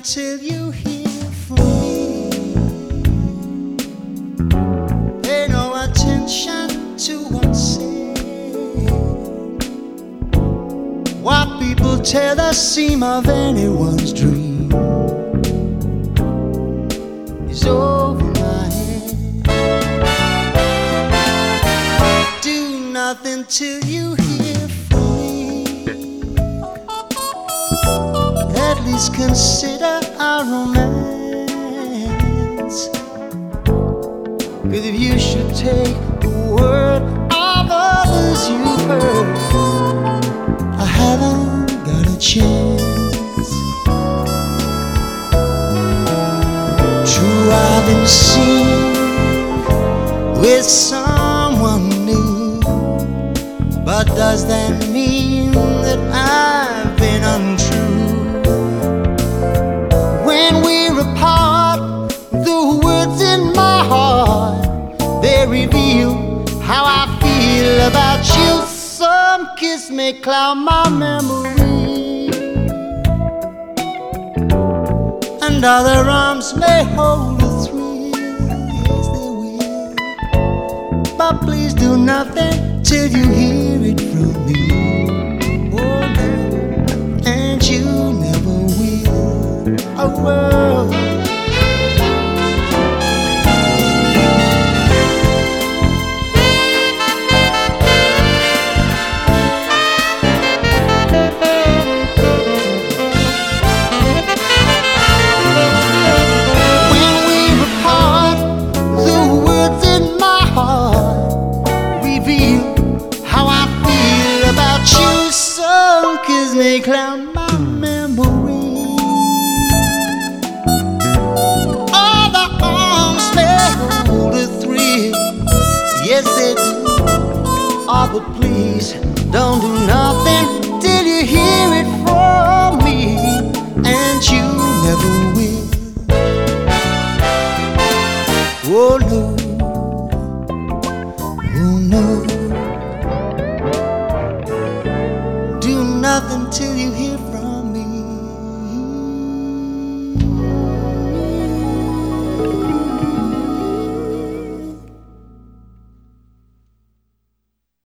till you hear from me. Pay no attention to what's said. What people tell the seam of anyone's dream is over my head. Do nothing till you hear from me. At least consider our romance. 'Cause if you should take the word of others you've heard, I haven't got a chance. True, I've been seen with someone new, but does that mean that I've been untrue? When we're apart, the words in my heart, they reveal how I feel about you. Some kiss may cloud my memory, and other arms may hold a thrill. Yes, they will. But please do nothing till you hear it from me. Oh no, and you never will. Oh, well. They cloud my memory. All the arms may hold a thrill. Yes, they do. Oh, but please don't do nothing till you hear it from me, and you never will. Oh no, oh no. Nothing till you hear from me.